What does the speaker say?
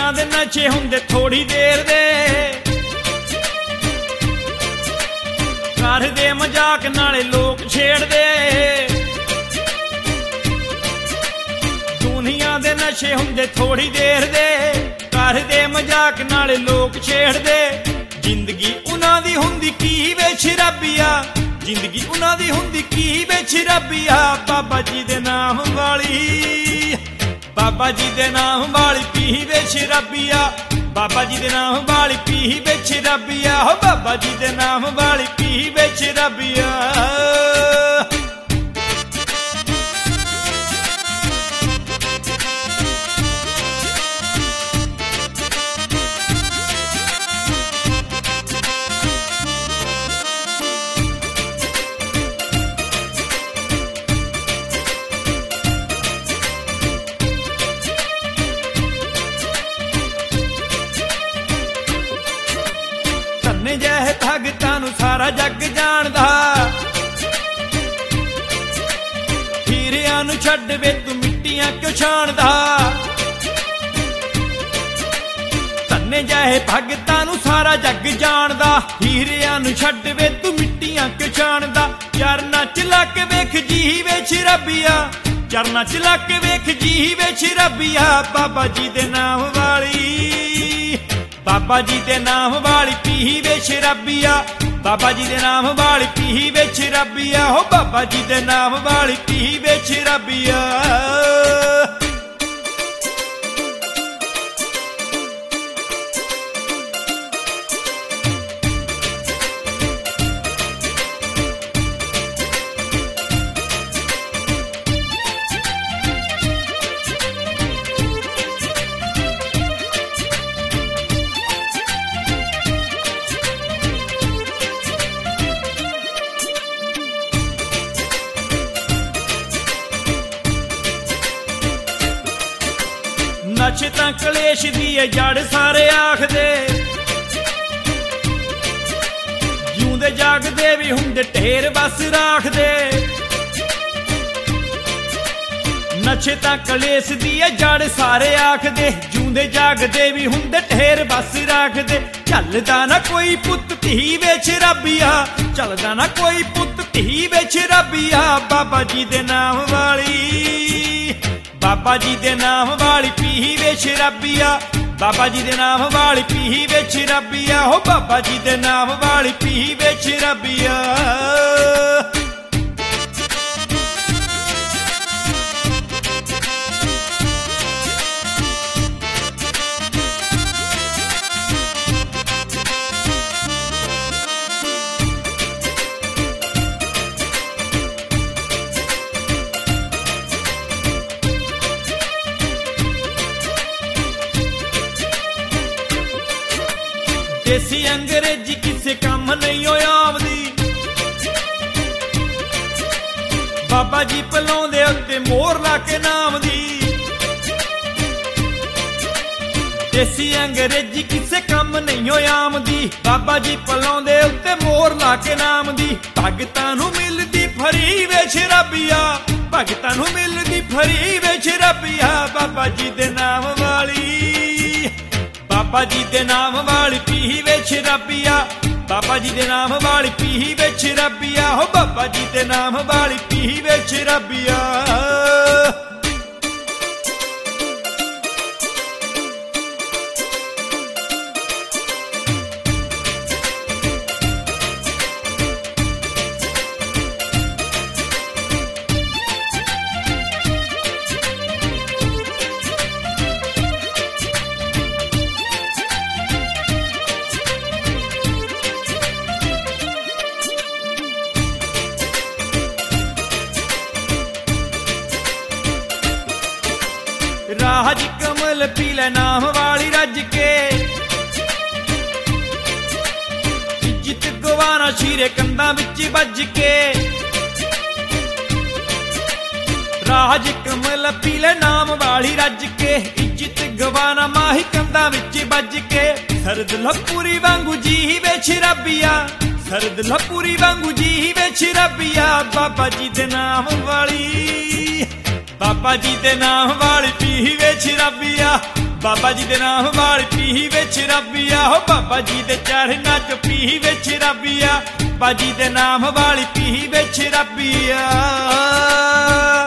ਦੁਨੀਆ ਦੇ ਨਸ਼ੇ ਹੁੰਦੇ ਥੋੜੀ ਦੇਰ ਦੇ, ਕਰਦੇ ਮਜ਼ਾਕ ਨਾਲੇ ਲੋਕ ਛੇੜਦੇ। ਦੁਨੀਆ ਦੇ ਨਸ਼ੇ ਹੁੰਦੇ ਥੋੜੀ ਦੇਰ ਦੇ, ਕਰਦੇ ਮਜ਼ਾਕ ਨਾਲੇ ਲੋਕ ਛੇੜਦੇ। ਜ਼ਿੰਦਗੀ ਉਹਨਾਂ ਦੀ ਹੁੰਦੀ ਕੀ ਵੇ ਸ਼ਰਾਬੀਆ, ਜ਼ਿੰਦਗੀ ਉਹਨਾਂ ਦੀ ਹੁੰਦੀ ਕੀ ਵੇ ਸ਼ਰਾਬੀਆ। ਬਾਬਾ ਜੀ ਦੇ ਨਾਮ ਵਾਲੀ, ਬਾਬਾ ਜੀ ਦੇ ਨਾਮ ਵਾਲੀ ਪੀ ਵੇ ਸ਼ਰਾਬੀਆ, ਬਾਬਾ ਜੀ ਦੇ ਨਾਮ ਵਾਲੀ ਪੀ ਵੇ ਸ਼ਰਾਬੀਆ, ਹੋ ਬਾਬਾ ਜੀ ਦੇ ਨਾਮ ਵਾਲੀ ਪੀ ਵੇ ਸ਼ਰਾਬੀਆ। ਜਹ ਭਗਤਾਂ ਨੂੰ ਸਾਰਾ ਜੱਗ ਜਾਣਦਾ, ਹੀਰਿਆਂ ਨੂੰ ਛੱਡ ਵੇ ਤੂੰ ਮਿੱਟੀਆਂ ਕਿਉਂ ਛਾਣਦਾ। ਧੰਨੇ ਜਹ ਭਗਤਾਂ ਨੂੰ ਸਾਰਾ ਜੱਗ ਜਾਣਦਾ, ਹੀਰਿਆਂ ਨੂੰ ਛੱਡ ਵੇ ਤੂੰ ਮਿੱਟੀਆਂ ਕਿਉਂ ਛਾਣਦਾ। ਚਰਨਾਂ ਚ ਲੱਗ ਵੇਖ ਜੀ ਵੇ ਸ਼ਰਾਬੀਆ, ਚਰਨਾਂ ਚ ਲੱਗ ਵੇਖ ਜੀ ਵੇ ਸ਼ਰਾਬੀਆ। ਬਾਬਾ ਜੀ ਦੇ ਨਾਮ ਵਾਲੀ, ਬਾਬਾ ਜੀ ਦੇ ਨਾਮ ਵਾਲੀ ਪੀ ਵੇ ਸ਼ਰਾਬੀਆ, ਬਾਬਾ ਜੀ ਦੇ ਨਾਮ ਵਾਲੀ ਪੀ ਵੇ ਸ਼ਰਾਬੀਆ, ਹੋ ਬਾਬਾ ਜੀ ਦੇ ਨਾਮ ਵਾਲੀ ਪੀ ਵੇ ਸ਼ਰਾਬੀਆ। ਨਸ਼ੇ ਤਾਂ ਕਲੇਸ਼ ਦੀ ਏ ਜੜ ਸਾਰੇ ਆਖਦੇ, ਜਿਉਂਦੇ ਜਾਗਦੇ ਵੀ ਹੁੰਦੇ ਢੇਰ ਬਸ ਰਾਖਦੇ। ਨਸ਼ੇ ਤਾਂ ਕਲੇਸ਼ ਦੀ ਏ ਜੜ ਸਾਰੇ ਆਖਦੇ, ਜਿਉਂਦੇ ਜਾਗਦੇ ਵੀ ਹੁੰਦੇ ਢੇਰ ਬਸ ਰਾਖਦੇ। ਚੱਲਦਾ ਨਾ ਕੋਈ ਪੁੱਤ ਧੀ ਵੇ ਸ਼ਰਾਬੀਆ, ਚੱਲਦਾ ਨਾ ਕੋਈ ਪੁੱਤ ਧੀ ਵੇ ਸ਼ਰਾਬੀਆ। ਬਾਬਾ ਜੀ ਦੇ ਨਾਮ ਵਾਲੀ, ਬਾਬਾ ਜੀ ਦੇ ਨਾਮ ਵਾਲੀ ਪੀ ਵੇ ਸ਼ਰਾਬੀਆ, ਬਾਬਾ ਜੀ ਦੇ ਨਾਮ ਵਾਲੀ ਪੀ ਵੇ ਸ਼ਰਾਬੀਆ, ਹੋ ਬਾਬਾ ਜੀ ਦੇ ਨਾਮ ਵਾਲੀ ਪੀ ਵੇ ਸ਼ਰਾਬੀਆ। ਦੇਸੀ ਅੰਗਰੇਜ਼ੀ ਕਿਸੇ ਕੰਮ ਨਹੀਂ ਹੋਇਆ ਆਵਦੀ, ਬਾਬਾ ਜੀ ਪਲਾਉਂਦੇ ਉੱਤੇ ਮੋਹਰ ਲਾ ਕੇ ਨਾਮ ਦੀ। ਦੇਸੀ ਅੰਗਰੇਜ਼ੀ ਕਿਸੇ ਕੰਮ ਨਹੀਂ ਹੋਇਆ ਆਮਦੀ, ਬਾਬਾ ਜੀ ਪਲਾਉਂਦੇ ਉੱਤੇ ਮੋਹਰ ਲਾ ਕੇ ਨਾਮ ਦੀ। ਭਗਤਾਂ ਨੂੰ ਮਿਲਦੀ ਫਰੀ ਵੇ ਸ਼ਰਾਬੀਆ, ਭਗਤਾਂ ਨੂੰ ਮਿਲਦੀ ਫਰੀ ਵੇ ਸ਼ਰਾਬੀਆ। ਬਾਬਾ ਜੀ ਦੇ ਨਾਮ ਵਾਲੀ, ਬਾਬਾ ਜੀ ਦੇ ਨਾਮ ਵਾਲੀ ਪੀ ਵੇ ਸ਼ਰਾਬੀਆ, ਬਾਬਾ ਜੀ ਦੇ ਨਾਮ ਵਾਲੀ ਪੀ ਵੇ ਸ਼ਰਾਬੀਆ, ਹੋ ਬਾਬਾ ਜੀ ਦੇ ਨਾਮ ਵਾਲੀ ਪੀ ਵੇ ਸ਼ਰਾਬੀਆ। ਰਾਜ ਕਮਲ ਪੀ ਲੈ ਨਾਮ ਵਾਲੀ ਰੱਜ ਕੇ, ਇੱਜ਼ਤ ਗਵਾਣਾ ਸ਼ੀਰੇ ਕੰਧਾਂ ਵਿੱਚ ਵੱਜ ਕੇ। ਰਾਜ ਕਮਲ ਪੀ ਲੈ ਨਾਮ ਵਾਲੀ ਰੱਜ ਕੇ, ਇੱਜ਼ਤ ਗਵਾਣਾ ਮਾਹੀ ਕੰਧਾਂ ਵਿੱਚ ਵੱਜ ਕੇ। ਸਰਦ ਲਪੂਰੀ ਵਾਂਗੂ ਜੀ ਵੇ ਸ਼ਰਾਬੀਆ, ਸਰਦ ਲਪੂਰੀ ਵਾਂਗੂ ਜੀ ਵੇ ਸ਼ਰਾਬੀਆ। ਬਾਬਾ ਜੀ ਦੇ ਨਾਮ ਵਾਲੀ, ਬਾਬਾ ਜੀ ਦੇ ਨਾਮ ਵਾਲੀ ਪੀ ਵੇ ਸ਼ਰਾਬੀਆ, ਬਾਬਾ ਜੀ ਦੇ ਨਾਮ ਵਾਲੀ ਪੀ ਵੇ ਸ਼ਰਾਬੀਆ, ਹੋ ਬਾਬਾ ਜੀ ਦੇ ਚਰਨਾਂ ਚ ਪੀ ਵੇ ਸ਼ਰਾਬੀਆ, ਬਾਬਾ ਜੀ ਦੇ ਨਾਮ ਵਾਲੀ ਪੀ ਵੇ ਸ਼ਰਾਬੀਆ।